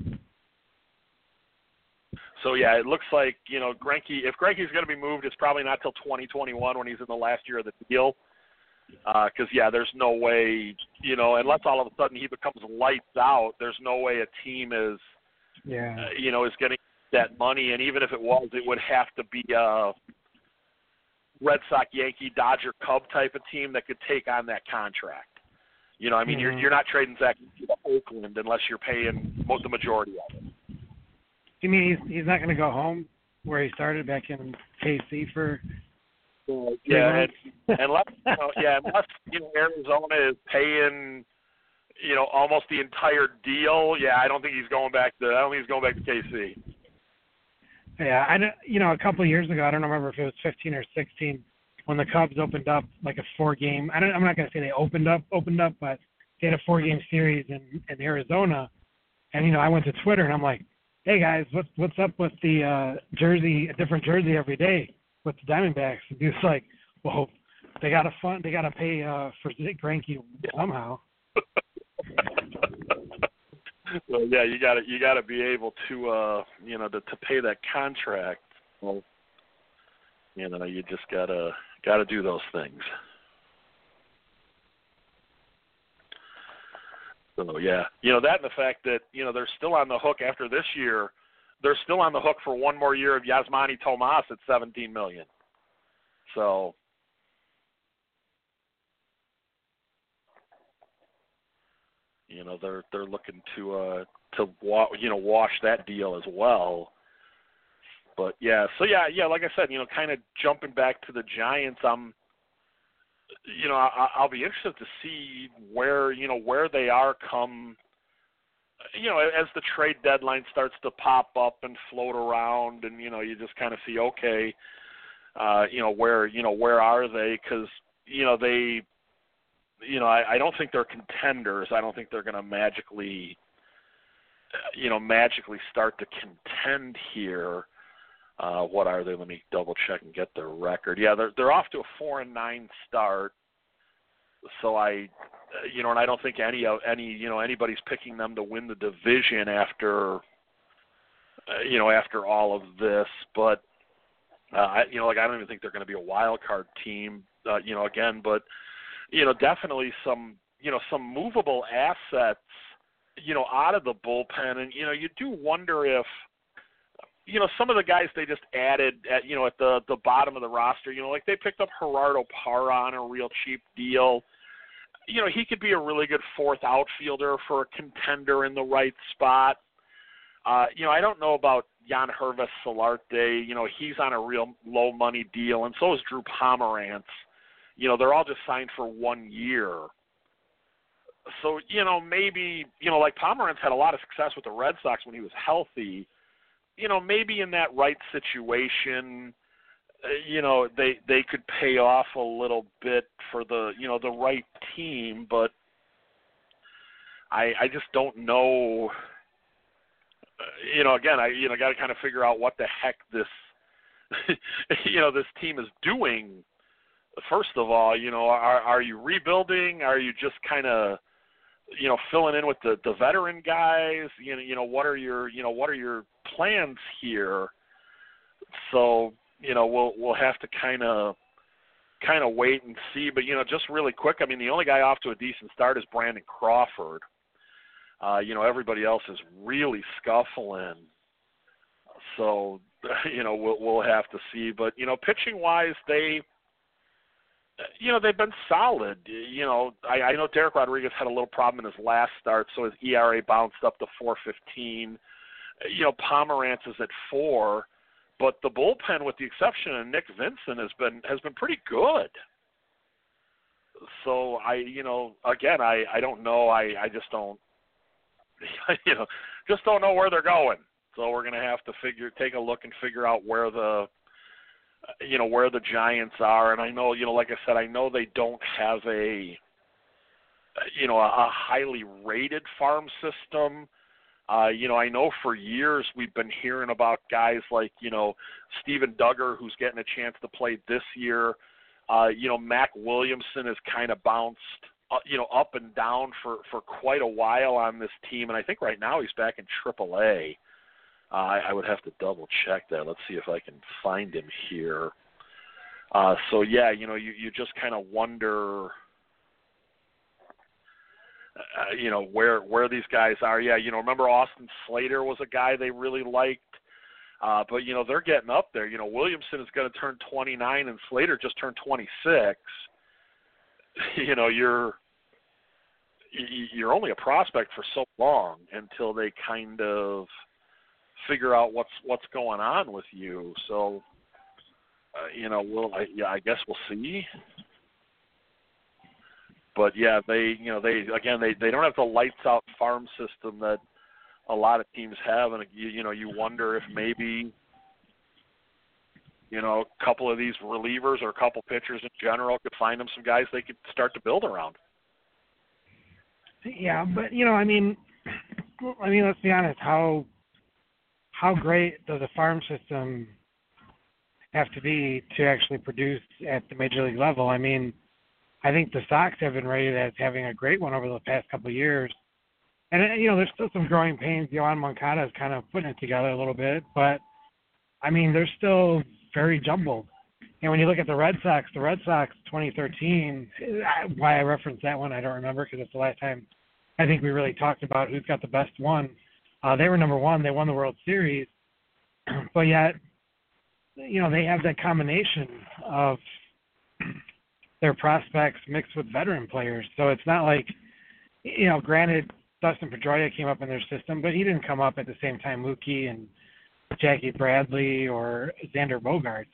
So yeah, it looks like you know Greinke. If Greinke's going to be moved, it's probably not till twenty twenty-one when he's in the last year of the deal. Because uh, yeah, there's no way you know unless all of a sudden he becomes lights out. There's no way a team is.
Yeah.
Uh, you know is getting that money, and even if it was, it would have to be a Red Sox, Yankee, Dodger, Cub type of team that could take on that contract. You know, I mean, mm-hmm. you're you're not trading Zach to Oakland unless you're paying most the majority of it.
You mean he's he's not going to go home where he started back in K C for?
Uh, yeah, and, unless you know, yeah, unless you know Arizona is paying, you know, almost the entire deal. Yeah, I don't think he's going back to. I don't think he's going back to K C.
Yeah, I don't, you know, a couple of years ago, I don't remember if it was fifteen or sixteen, when the Cubs opened up like a four-game. I don't, I'm not going to say they opened up, opened up, but they had a four-game series in, in Arizona, and you know, I went to Twitter and I'm like, hey guys, what's what's up with the uh, jersey, a different jersey every day with the Diamondbacks? And he was like, well, they got to fund, they got to pay uh, for Greinke somehow.
Well, yeah, you got to you got to be able to, uh, you know, to, to pay that contract. Well, you know, you just gotta gotta do those things. So yeah, you know that, and the fact that you know they're still on the hook after this year. They're still on the hook for one more year of Yasmani Tomas at seventeen million. So. You know they're they're looking to uh, to wa- you know wash that deal as well, but yeah, so yeah, yeah, like I said, you know, kind of jumping back to the Giants, I'm, you know, I, I'll be interested to see where you know where they are come, you know, as the trade deadline starts to pop up and float around, and you know, you just kind of see, okay, uh, you know, where you know where are they? Because you know they. You know, I, I don't think they're contenders. I don't think they're going to magically, you know, magically start to contend here. Uh, what are they? Let me double check and get their record. Yeah, they're they're off to a four and nine start. So I, you know, and I don't think any of any you know anybody's picking them to win the division after, uh, you know, after all of this. But uh, I, you know, like I don't even think they're going to be a wild card team. Uh, you know, again, but. You know, definitely some, you know, some movable assets, you know, out of the bullpen. And, you know, you do wonder if, you know, some of the guys they just added at, you know, at the, the bottom of the roster, you know, like they picked up Gerardo Parra on a real cheap deal. You know, he could be a really good fourth outfielder for a contender in the right spot. Uh, you know, I don't know about Jan Herves Solarte. You know, he's on a real low money deal, and so is Drew Pomerantz. You know, they're all just signed for one year. So, you know, maybe, you know, like Pomerantz had a lot of success with the Red Sox when he was healthy. You know, maybe in that right situation, uh, you know, they they could pay off a little bit for the, you know, the right team, but I I just don't know. Uh, you know, again, I you know got to kind of figure out what the heck this you know this team is doing. First of all, you know, are are you rebuilding? Are you just kind of you know filling in with the, the veteran guys? You know, you know what are your you know what are your plans here? So you know we'll we'll have to kind of kind of wait and see. But you know, just really quick, I mean, the only guy off to a decent start is Brandon Crawford. Uh, you know, everybody else is really scuffling. So, you know, we'll, we'll have to see. But, you know, pitching-wise, they, you know, they've been solid. You know, I, I know Derek Rodriguez had a little problem in his last start, so his E R A bounced up to four fifteen. You know, Pomerantz is at four. But the bullpen, with the exception of Nick Vincent, has been has been pretty good. So, I, you know, again, I, I don't know. I, I just don't. You know, just don't know where they're going. So we're going to have to figure, take a look and figure out where the, you know, where the Giants are. And I know, you know, like I said, I know they don't have a, you know, a, a highly rated farm system. Uh, you know, I know for years we've been hearing about guys like, you know, Steven Duggar, who's getting a chance to play this year. Uh, you know, Mac Williamson has kind of bounced, Uh, you know, up and down for, for quite a while on this team, and I think right now he's back in triple A. Uh, I, I would have to double check that. Let's see if I can find him here. Uh, so yeah, you know, you, you just kind of wonder, uh, you know, where where these guys are. Yeah, you know, remember Austin Slater was a guy they really liked, uh, but you know they're getting up there. You know, Williamson is going to turn twenty-nine, and Slater just turned twenty-six. You know, you're you're only a prospect for so long until they kind of figure out what's what's going on with you. So, uh, you know, we'll I, yeah, I guess we'll see. But yeah, they you know they again they, they don't have the lights out farm system that a lot of teams have, and you you know you wonder if maybe. You know, a couple of these relievers or a couple pitchers in general could find them some guys they could start to build around.
Yeah, but you know, I mean, I mean, let's be honest. How how great does a farm system have to be to actually produce at the major league level? I mean, I think the Sox have been rated as having a great one over the past couple of years, and you know, there's still some growing pains. Yohan Moncada is kind of putting it together a little bit, but I mean, they're still very jumbled. And when you look at the Red Sox, the Red Sox twenty thirteen, why I referenced that one, I don't remember because it's the last time I think we really talked about who's got the best one. Uh, they were number one. They won the World Series. But yet, you know, they have that combination of their prospects mixed with veteran players. So it's not like, you know, granted, Dustin Pedroia came up in their system, but he didn't come up at the same time Mookie and Jackie Bradley or Xander Bogaerts.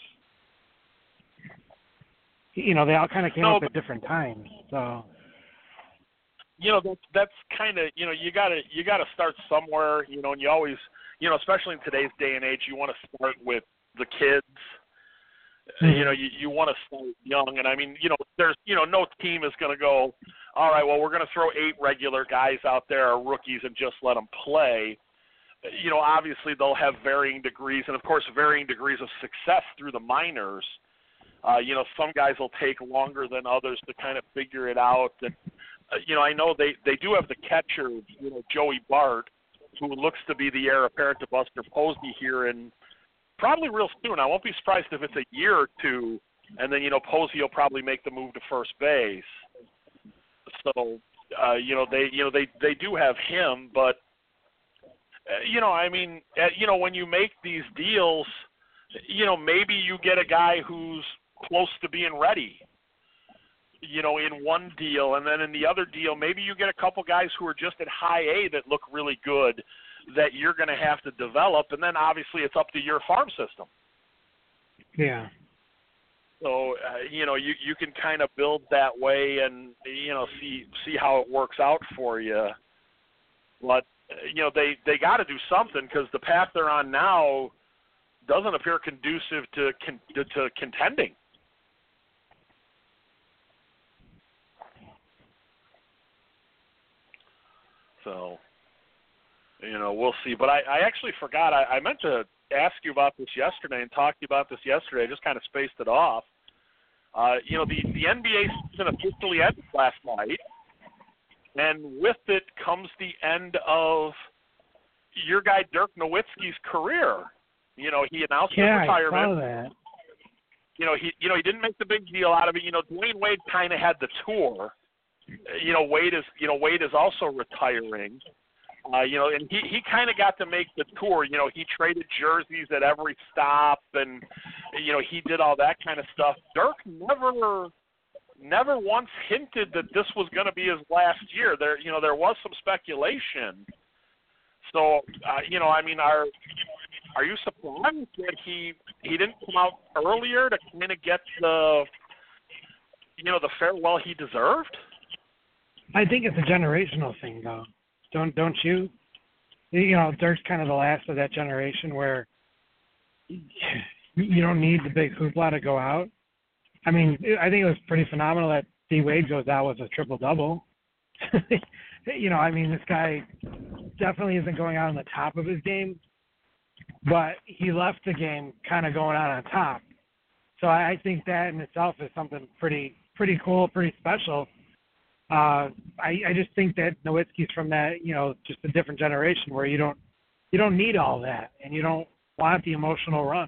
You know, they all kind of came
no,
up at different times. So,
you know, that's that's kind of you know you gotta you gotta start somewhere. You know, and you always you know, especially in today's day and age, you want to start with the kids. Mm-hmm. You know, you you want to start young, and I mean, you know, there's you know, no team is going to go, all right, well, we're going to throw eight regular guys out there, or rookies, and just let them play. You know, obviously they'll have varying degrees, and of course varying degrees of success through the minors. Uh, you know, some guys will take longer than others to kind of figure it out. And uh, you know, I know they, they do have the catcher, you know, Joey Bart, who looks to be the heir apparent to Buster Posey here, and probably real soon. I won't be surprised if it's a year or two, and then you know Posey will probably make the move to first base. So, uh, you know, they you know they they do have him, but. You know, I mean, you know, when you make these deals, you know, maybe you get a guy who's close to being ready, you know, in one deal. And then in the other deal, maybe you get a couple guys who are just at high A that look really good, that you're going to have to develop, and then obviously it's up to your farm system.
Yeah.
So uh, you know you you can kind of build that way, and you know see see how it works out for you. But you know they they got to do something, because the path they're on now doesn't appear conducive to con- to, to contending. So, you know, we'll see. But I, I actually forgot. I, I meant to ask you about this yesterday and talk to you about this yesterday. I just kind of spaced it off. Uh, you know, the, the N B A season officially ended last night, and with it comes the end of your guy Dirk Nowitzki's career. You know, he announced
yeah,
his retirement.
I saw that.
You know, he you know he didn't make the big deal out of it. You know, Dwayne Wade kind of had the tour. You know, Wade is you know Wade is also retiring. Uh, you know, and he, he kind of got to make the tour. You know, he traded jerseys at every stop, and you know he did all that kind of stuff. Dirk never never once hinted that this was going to be his last year. There, you know, there was some speculation. So, uh, you know, I mean, are are you surprised that he he didn't come out earlier to kind of get the you know the farewell he deserved?
I think it's a generational thing, though. Don't don't you? You know, Dirk's kind of the last of that generation where you don't need the big hoopla to go out. I mean, I think it was pretty phenomenal that D Wade goes out with a triple double. You know, I mean, this guy definitely isn't going out on the top of his game, but he left the game kind of going out on top. So I think that in itself is something pretty pretty cool, pretty special. Uh, I, I just think that Nowitzki's from that, you know, just a different generation where you don't you don't need all that, and you don't want the emotional run.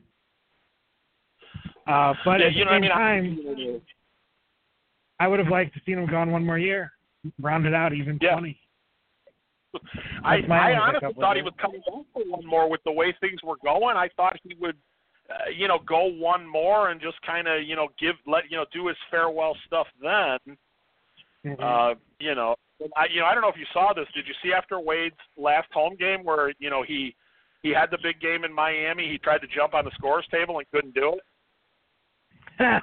Uh, but
yeah,
at the
you know,
same
I mean,
time, I, I would have liked to see him gone one more year, round it out even
yeah.
twenty.
I, I honestly thought he
it.
was coming back for one more with the way things were going. I thought he would, uh, you know, go one more and just kind of, you know, give let you know do his farewell stuff then.
Mm-hmm.
Uh, you know, I you know I don't know if you saw this. Did you see after Wade's last home game where you know he he had the big game in Miami? He tried to jump on the scores table and couldn't do it.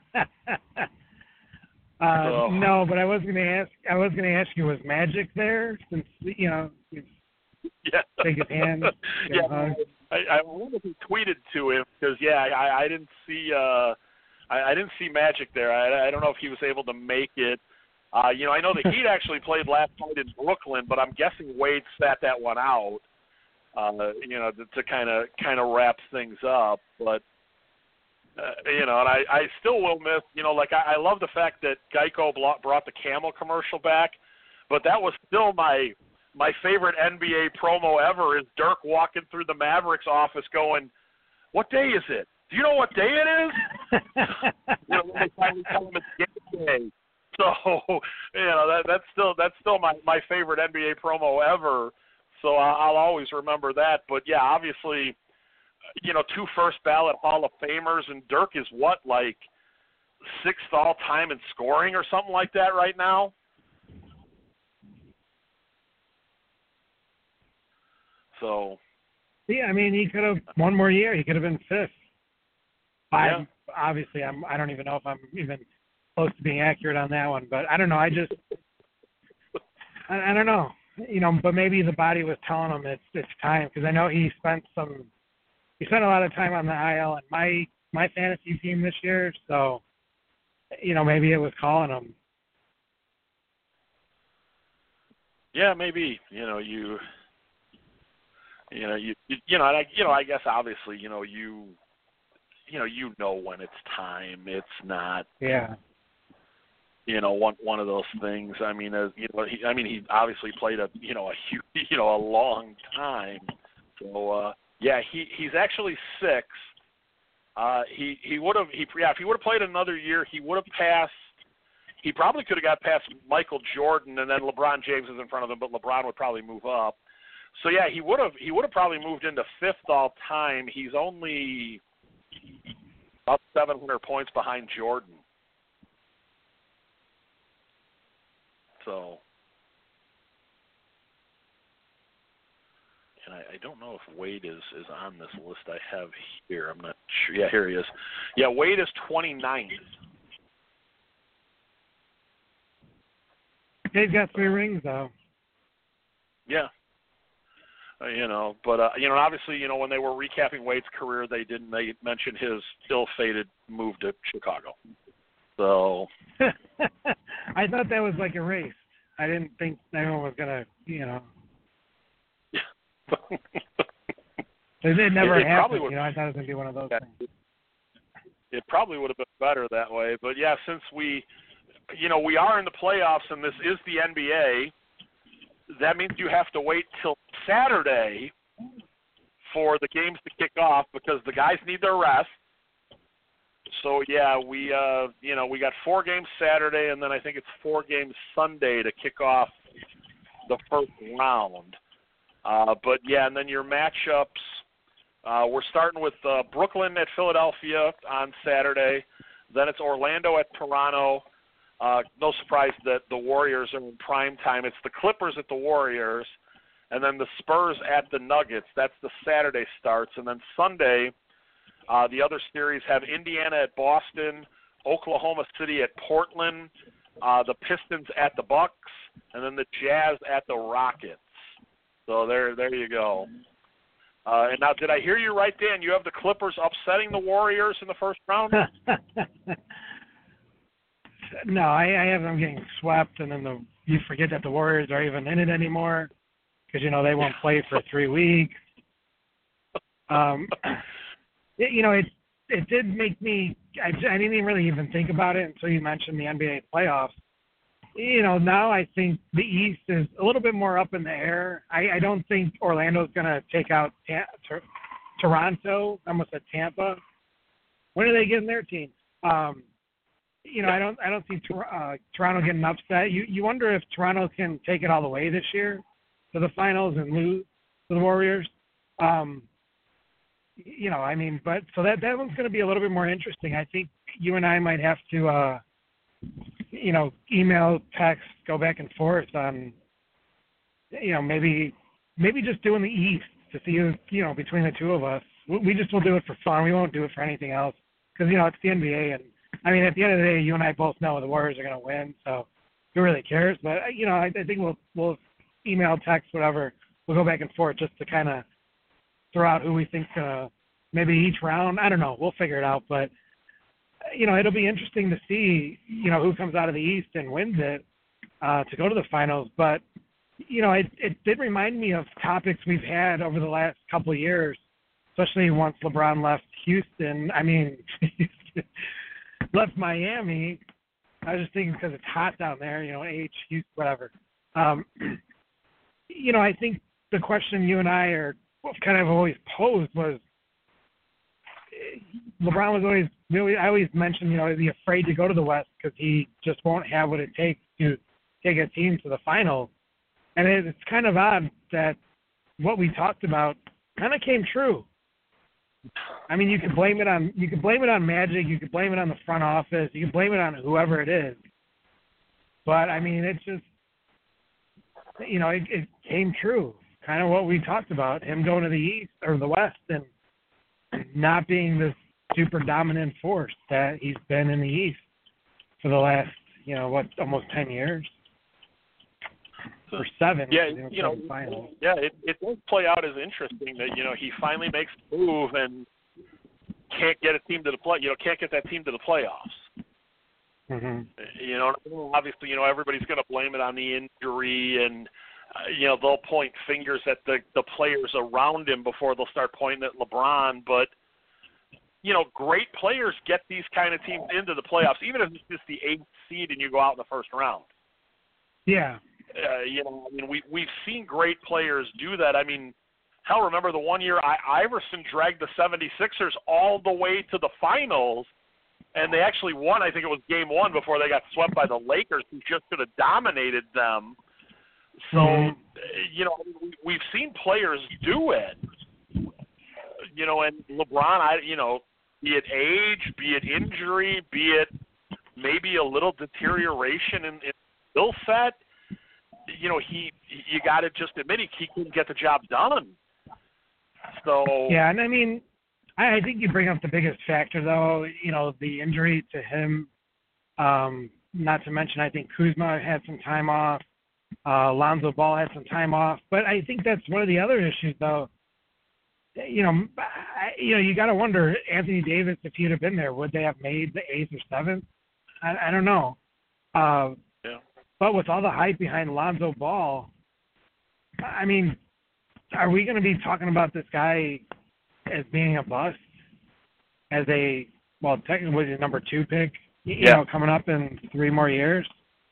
uh,
so.
No, but I was going to ask. I was going to ask you, was Magic there? Since you know,
yeah,
shake his hand.
yeah,
hug.
I, I wonder if he tweeted to him because yeah, I, I didn't see uh, I, I didn't see Magic there. I, I don't know if he was able to make it. Uh, you know, I know the Heat actually played last night in Brooklyn, but I'm guessing Wade sat that one out. Uh, you know, to kind of kind of wrap things up. But uh, you know, and I, I still will miss. You know, like I, I love the fact that Geico brought the Camel commercial back, but that was still my my favorite N B A promo ever. Is Dirk walking through the Mavericks office going, "What day is it? Do you know what day it is?" You know, when they finally tell him it's game day. So, you know, that that's still that's still my, my favorite N B A promo ever. So I'll always remember that. But yeah, obviously, you know, two first ballot Hall of Famers, and Dirk is what, like sixth all time in scoring or something like that right now. So.
Yeah, I mean, he could have one more year. He could have been fifth.
Yeah.
I obviously, I'm. I don't even know if I'm even close to being accurate on that one, but I don't know. I just, I, I don't know, you know. But maybe the body was telling him it's it's time, because I know he spent some, he spent a lot of time on the I L and my my fantasy team this year. So, you know, maybe it was calling him.
Yeah, maybe. You know, you, you know, you, you, you know, and I, you know, I guess obviously, you know, you, you know, you know when it's time. It's not.
Yeah.
You know, one one of those things. I mean, as you know, he, I mean, he obviously played a you know a huge, you know a long time. So uh, yeah, he he's actually six. Uh, he he would have he yeah if he would have played another year, he would have passed. He probably could have got past Michael Jordan, and then LeBron James is in front of him, but LeBron would probably move up. So yeah, he would have he would have probably moved into fifth all time. He's only about seven hundred points behind Jordan. So, and I, I don't know if Wade is, is on this list I have here. I'm not sure. Yeah, here he is. Yeah, Wade is twenty-ninth.
They've got three rings, though.
Yeah. Uh, you know, but, uh, you know, obviously, you know, when they were recapping Wade's career, they didn't they mention his ill-fated move to Chicago. So.
I thought that was like a race. I didn't think anyone was going to, you know. It never
it, it
happened, you know. I thought it was going to be one of those
yeah,
things.
It probably would have been better that way. But, yeah, since we, you know, we are in the playoffs and this is the N B A, that means you have to wait till Saturday for the games to kick off because the guys need their rest. So, yeah, we, uh, you know, we got four games Saturday, and then I think it's four games Sunday to kick off the first round. Uh, but, yeah, and then your matchups, uh, we're starting with uh, Brooklyn at Philadelphia on Saturday. Then it's Orlando at Toronto. Uh, no surprise that the Warriors are in prime time. It's the Clippers at the Warriors, and then the Spurs at the Nuggets. That's the Saturday starts. And then Sunday, uh, the other series have Indiana at Boston, Oklahoma City at Portland, uh, the Pistons at the Bucks, and then the Jazz at the Rockets. So there, there you go. Uh, and now, did I hear you right, Dan? You have the Clippers upsetting the Warriors in the first round?
No, I, I have them getting swept, and then the, you forget that the Warriors are even in it anymore because, you know, they won't play for three weeks. Um, it, you know, it it did make me I, I didn't really even think about it until you mentioned the N B A playoffs. You know, now I think the East is a little bit more up in the air. I, I don't think Orlando's going to take out Ta- Tor- Toronto. I almost said Tampa. When are they getting their team? Um, you know, I don't I don't see Tor- uh, Toronto getting upset. You you wonder if Toronto can take it all the way this year to the finals and lose to the Warriors. Um, you know, I mean, but so that that one's going to be a little bit more interesting. I think you and I might have to, uh, you know, email, text, go back and forth on, you know, maybe maybe just doing the East to see who, you know, between the two of us. We, we just will do it for fun. We won't do it for anything else because, you know, it's the N B A. And, I mean, at the end of the day, you and I both know the Warriors are going to win, so who really cares? But, you know, I, I think we'll we'll email, text, whatever. We'll go back and forth just to kind of throw out who we think uh, maybe each round. I don't know. We'll figure it out. But, you know, it'll be interesting to see, you know, who comes out of the East and wins it uh, to go to the finals. But, you know, it, it did remind me of topics we've had over the last couple of years, especially once LeBron left Houston. I mean, left Miami. I was just thinking because it's hot down there, you know, H, Houston, whatever. Um, you know, I think the question you and I are kind of always posed was, LeBron was always really, I always mentioned, you know, is he afraid to go to the West because he just won't have what it takes to take a team to the finals. And it, it's kind of odd that what we talked about kind of came true. I mean, you could blame it on you could blame it on Magic, you could blame it on the front office, you could blame it on whoever it is. But I mean, it's just, you know, it, it came true. Kind of what we talked about, him going to the East or the West and not being this super dominant force that he's been in the East for the last, you know, what, almost ten years. Or seven.
Yeah, you know,
finals.
yeah, it, it does play out as interesting that, you know, he finally makes the move and can't get a team to the play, you know, can't get that team to the playoffs.
Mm-hmm.
You know, obviously, you know, everybody's going to blame it on the injury and, uh, you know, they'll point fingers at the, the players around him before they'll start pointing at LeBron. But, you know, great players get these kind of teams into the playoffs, even if it's just the eighth seed and you go out in the first round.
Yeah.
Uh, you know, I mean, we, we've seen great players do that. I mean, hell, remember the one year I, Iverson dragged the seventy-sixers all the way to the finals, and they actually won, I think it was game one, before they got swept by the Lakers, who just could have dominated them. So, mm-hmm. you know, we, we've seen players do it. You know, and LeBron, I, you know, be it age, be it injury, be it maybe a little deterioration in, in skill set, you know, he you got to just admit he, he couldn't get the job done. So
yeah, and I mean, I, I think you bring up the biggest factor, though. You know, the injury to him. Um, not to mention, I think Kuzma had some time off. Uh, Lonzo Ball had some time off, but I think that's one of the other issues, though. You know, I, you know, you got to wonder, Anthony Davis, if he'd have been there, would they have made the eighth or seventh? I, I don't know. Uh,
yeah.
But with all the hype behind Lonzo Ball, I mean, are we going to be talking about this guy as being a bust, as a, well, technically the number two pick, you
yeah.
know, coming up in three more years?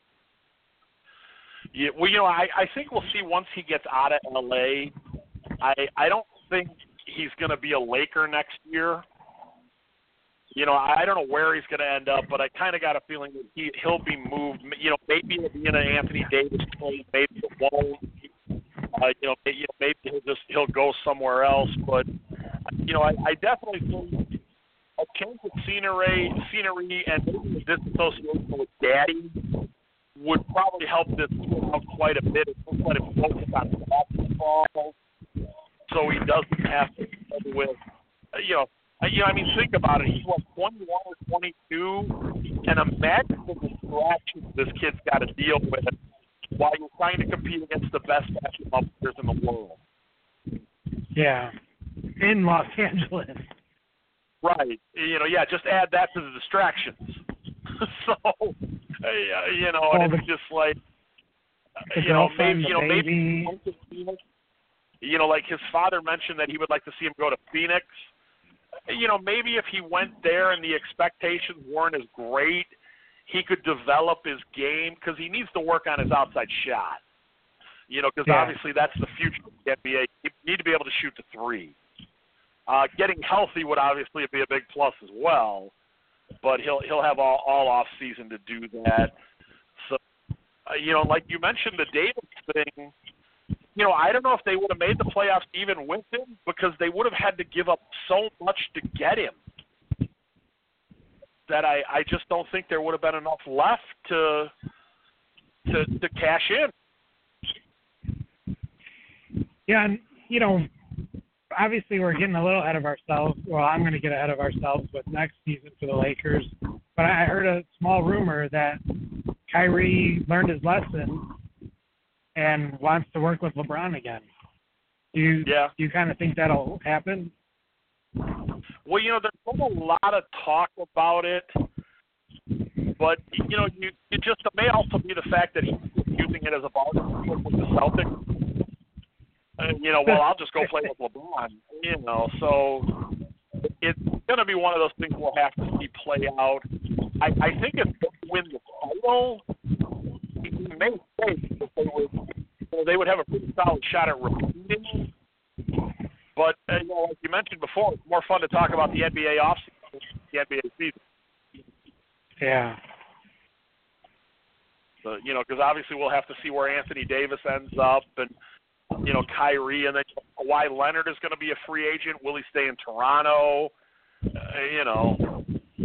Yeah, well, you know, I, I think we'll see once he gets out of L A. I I don't think he's going to be a Laker next year. You know, I don't know where he's going to end up, but I kind of got a feeling that he, he'll be moved. You know, maybe it'll be in an Anthony Davis trade, maybe it won't. Uh, you know, maybe, maybe he'll just he'll go somewhere else. But you know, I, I definitely think a change of scenery, scenery, and maybe a disassociation with Daddy would probably help this team out quite a bit. It's just let him focus on basketball, so he doesn't have to deal with, you know, you know. I mean, think about it. He's what, twenty-one or twenty-two, and imagine the distractions this kid's got to deal with while you're trying to compete against the best basketball players in the world.
Yeah, in Los Angeles.
Right. You know, yeah. Just add that to the distractions. so, uh, you know, and it's just like, you know, maybe, you know, maybe, you know, like his father mentioned that he would like to see him go to Phoenix. You know, maybe if he went there and the expectations weren't as great, he could develop his game because he needs to work on his outside shot. You know, because
yeah.
obviously that's the future of the N B A. You need to be able to shoot the three. Uh, getting healthy would obviously be a big plus as well, but he'll he'll have all, all off season to do that. So, uh, you know, like you mentioned the Davis thing. You know, I don't know if they would have made the playoffs even with him because they would have had to give up so much to get him that I, I just don't think there would have been enough left to to to cash in.
Yeah, and you know, obviously we're getting a little ahead of ourselves. Well, I'm going to get ahead of ourselves with next season for the Lakers. But I heard a small rumor that Kyrie learned his lesson and wants to work with LeBron again. Do you
yeah.
do you kind of think that'll happen?
Well, you know, there's been a lot of talk about it, but you know, you it just it may also be the fact that he's using it as a bargaining with the Celtics. And, you know, well, I'll just go play with LeBron. You know, so it's going to be one of those things we'll have to see play out. I, I think if they win the title, he may say that they would, you know, they would have a pretty solid shot at repeating. But, uh, you know, like you mentioned before, it's more fun to talk about the N B A offseason than the N B A season.
Yeah.
So, you know, because obviously we'll have to see where Anthony Davis ends up and, you know, Kyrie, and then Kawhi Leonard is going to be a free agent. Will he stay in Toronto? Uh, you know.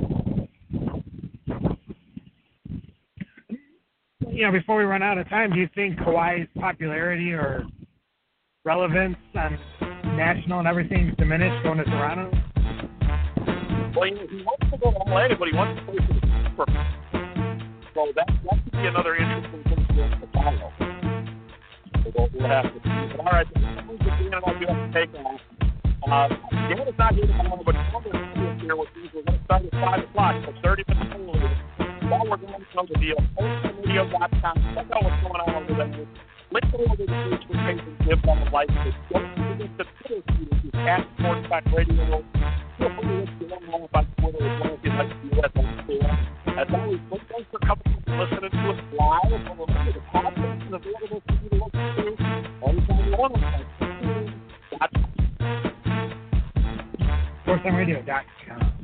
You know, before we run out of time, do you think Kawhi's popularity or relevance on national and everything is diminished going to Toronto?
Well, he, he wants to go to L A, but he wants to play for the Super. So that that could be another interesting thing to follow. So we'll have to see. But all right, this is the thing I do have to take off. Uh, Dan is not here tomorrow, but Thomas is here with me. We're going to start at five o'clock, so thirty minutes early. While we're going to know the deal, post radio dot com. Check out what's going on over there. Link over to the Facebook page and give them a like. Don't forget the Twitter feed, which is at Sportsback Radio. Feel free to listen to them all on Twitter as well if you'd like to do that. As always, thanks for coming and listening to us live. And remember, the podcast is available for you to listen to anytime you want to. Sports time radio dot com.